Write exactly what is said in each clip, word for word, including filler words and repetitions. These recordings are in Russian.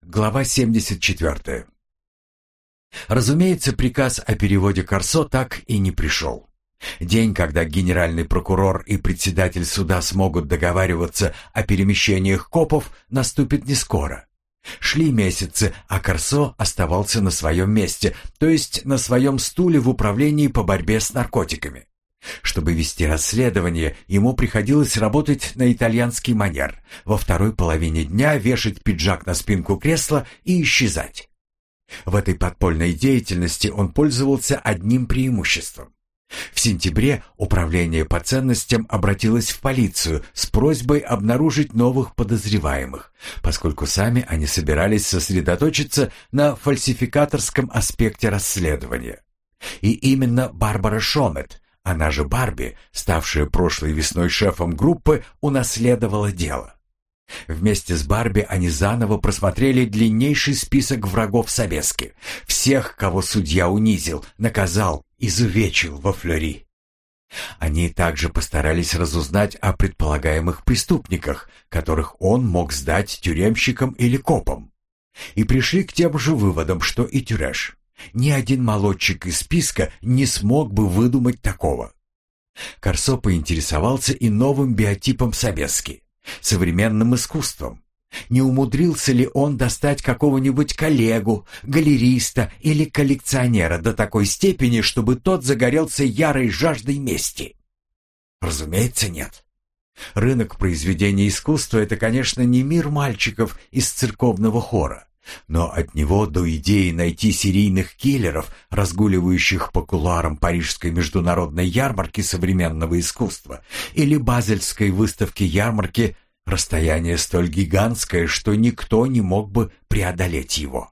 Глава семьдесят четвертая. Разумеется, приказ о переводе Корсо так и не пришел. День, когда генеральный прокурор и председатель суда смогут договариваться о перемещениях копов, наступит не скоро. Шли месяцы, а Корсо оставался на своем месте, то есть на своем стуле в управлении по борьбе с наркотиками. Чтобы вести расследование, ему приходилось работать на итальянский манер, во второй половине дня вешать пиджак на спинку кресла и исчезать. В этой подпольной деятельности он пользовался одним преимуществом. В сентябре управление по ценностям обратилось в полицию с просьбой обнаружить новых подозреваемых, поскольку сами они собирались сосредоточиться на фальсификаторском аспекте расследования. И именно Барбара Шомет, она же Барби, ставшая прошлой весной шефом группы, унаследовала дело. Вместе с Барби они заново просмотрели длиннейший список врагов Собески, всех, кого судья унизил, наказал, изувечил во Флёри. Они также постарались разузнать о предполагаемых преступниках, которых он мог сдать тюремщикам или копам. И пришли к тем же выводам, что и Тюреш. Ни один молодчик из списка не смог бы выдумать такого. Корсо поинтересовался и новым биотипом Собески, современным искусством. Не умудрился ли он достать какого-нибудь коллегу, галериста или коллекционера до такой степени, чтобы тот загорелся ярой жаждой мести? Разумеется, нет. Рынок произведений искусства — это, конечно, не мир мальчиков из церковного хора. Но от него до идеи найти серийных киллеров, разгуливающих по кулуарам Парижской международной ярмарки современного искусства или Базельской выставки-ярмарки, расстояние столь гигантское, что никто не мог бы преодолеть его.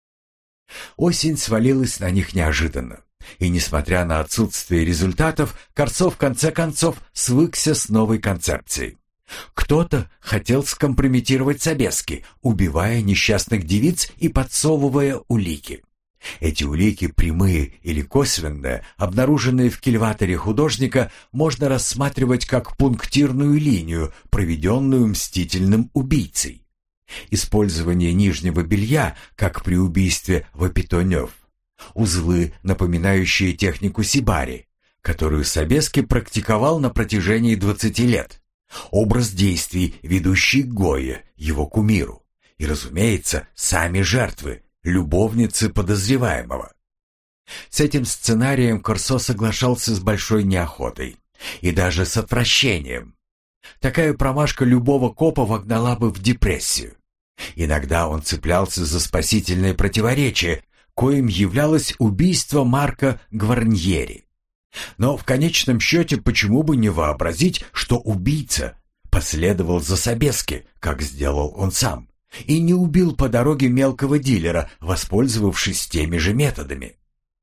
Осень свалилась на них неожиданно, и, несмотря на отсутствие результатов, Корсо в конце концов свыкся с новой концепцией. Кто-то хотел скомпрометировать Собески, убивая несчастных девиц и подсовывая улики. Эти улики, прямые или косвенные, обнаруженные в кильваторе художника, можно рассматривать как пунктирную линию, проведенную мстительным убийцей. Использование нижнего белья, как при убийстве Вапитонёв. Узлы, напоминающие технику сибари, которую Собески практиковал на протяжении двадцати лет. Образ действий, ведущий к Гойе, его кумиру. И, разумеется, сами жертвы, любовницы подозреваемого. С этим сценарием Корсо соглашался с большой неохотой и даже с отвращением. Такая промашка любого копа вогнала бы в депрессию. Иногда он цеплялся за спасительное противоречие, коим являлось убийство Марка Гварньери. Но в конечном счете почему бы не вообразить, что убийца последовал за Собески, как сделал он сам, и не убил по дороге мелкого дилера, воспользовавшись теми же методами.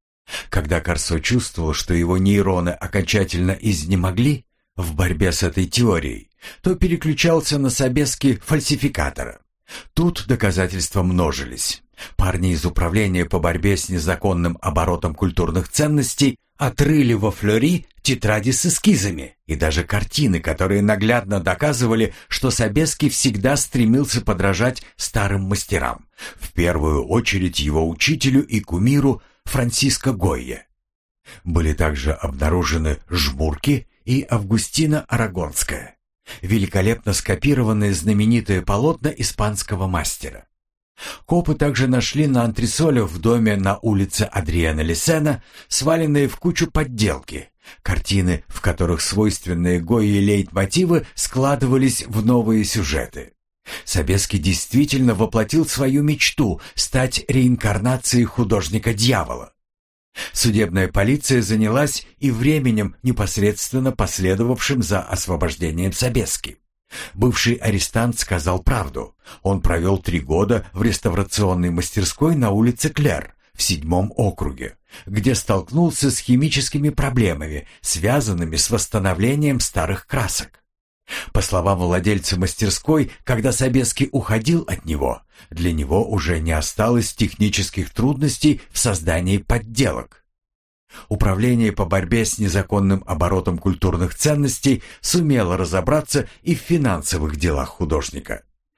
Когда Корсо чувствовал, что его нейроны окончательно изнемогли в борьбе с этой теорией, то переключался на Собески-фальсификатора. Тут доказательства множились. Парни из управления по борьбе с незаконным оборотом культурных ценностей отрыли во Флёри тетради с эскизами и даже картины, которые наглядно доказывали, что Собески всегда стремился подражать старым мастерам, в первую очередь его учителю и кумиру Франсиско Гойе. Были также обнаружены жмурки и Августина Арагонская, великолепно скопированные знаменитые полотна испанского мастера. Копы также нашли на антресолях в доме на улице Адриана Лисена сваленные в кучу подделки, картины, в которых свойственные Гойе лейтмотивы складывались в новые сюжеты. Собески действительно воплотил свою мечту стать реинкарнацией художника-дьявола. Судебная полиция занялась и временем, непосредственно последовавшим за освобождением Собески. Бывший арестант сказал правду. Он провел три года в реставрационной мастерской на улице Клер в седьмом округе, где столкнулся с химическими проблемами, связанными с восстановлением старых красок. По словам владельца мастерской, когда Собески уходил от него, для него уже не осталось технических трудностей в создании подделок. Управление по борьбе с незаконным оборотом культурных ценностей сумело разобраться и в финансовых делах художника.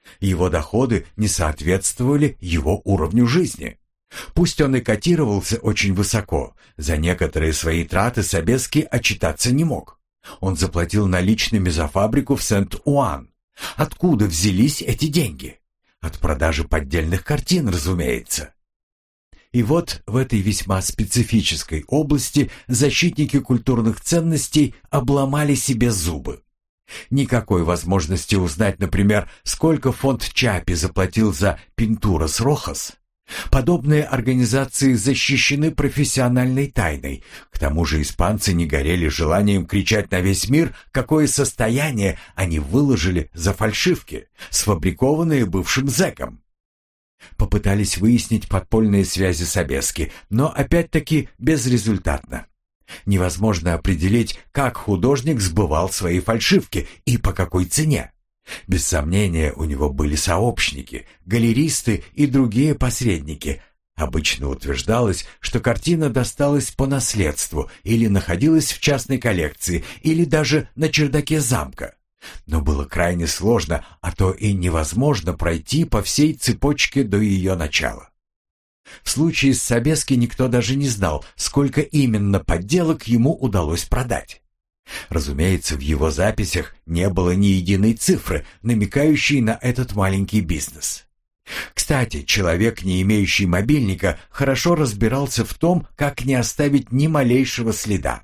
Его доходы не соответствовали его уровню жизни. Пусть он и котировался очень высоко, за некоторые свои траты Собески отчитаться не мог. Он заплатил наличными за фабрику в Сент-Уан. Откуда взялись эти деньги? От продажи поддельных картин, разумеется. И вот в этой весьма специфической области защитники культурных ценностей обломали себе зубы. Никакой возможности узнать, например, сколько фонд Чапи заплатил за «Пинтурас Рохас». Подобные организации защищены профессиональной тайной. К тому же испанцы не горели желанием кричать на весь мир, какое состояние они выложили за фальшивки, сфабрикованные бывшим зэком. Попытались выяснить подпольные связи Собески, но опять-таки безрезультатно. Невозможно определить, как художник сбывал свои фальшивки и по какой цене. Без сомнения, у него были сообщники, галеристы и другие посредники. Обычно утверждалось, что картина досталась по наследству или находилась в частной коллекции, или даже на чердаке замка. Но было крайне сложно, а то и невозможно пройти по всей цепочке до ее начала. В случае с Собески никто даже не знал, сколько именно подделок ему удалось продать. Разумеется, в его записях не было ни единой цифры, намекающей на этот маленький бизнес. Кстати, человек, не имеющий мобильника, хорошо разбирался в том, как не оставить ни малейшего следа.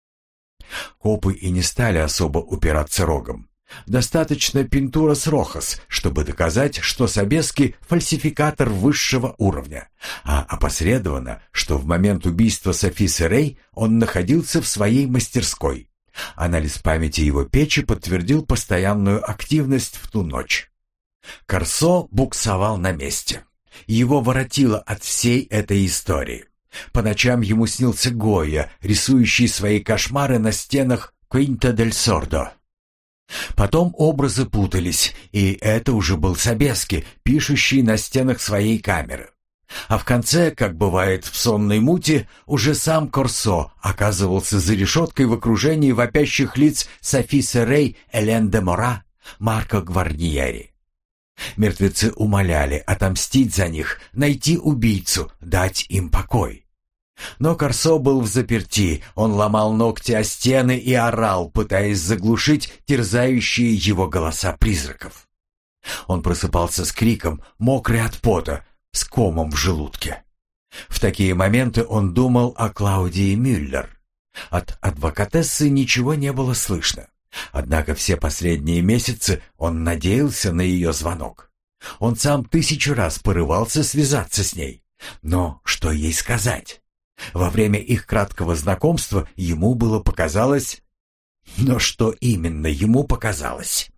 Копы и не стали особо упираться рогом. Достаточно «Пинтурас Рохас», чтобы доказать, что Собески – фальсификатор высшего уровня, а опосредованно, что в момент убийства Софи Серей он находился в своей мастерской. Анализ памяти его печи подтвердил постоянную активность в ту ночь. Корсо буксовал на месте. Его воротило от всей этой истории. По ночам ему снился Гойя, рисующий свои кошмары на стенах Квинта-дель-Сордо. Потом образы путались, и это уже был Собески, пишущий на стенах своей камеры. А в конце, как бывает в сонной муте, уже сам Корсо оказывался за решеткой в окружении вопящих лиц Софи Серей, Элен де Мора, Марко Гварниери. Мертвецы умоляли отомстить за них, найти убийцу, дать им покой. Но Корсо был взаперти, он ломал ногти о стены и орал, пытаясь заглушить терзающие его голоса призраков. Он просыпался с криком, мокрый от пота, с комом в желудке. В такие моменты он думал о Клаудии Мюллер. От адвокатессы ничего не было слышно. Однако все последние месяцы он надеялся на ее звонок. Он сам тысячу раз порывался связаться с ней. Но что ей сказать? Во время их краткого знакомства ему было показалось... Но что именно ему показалось?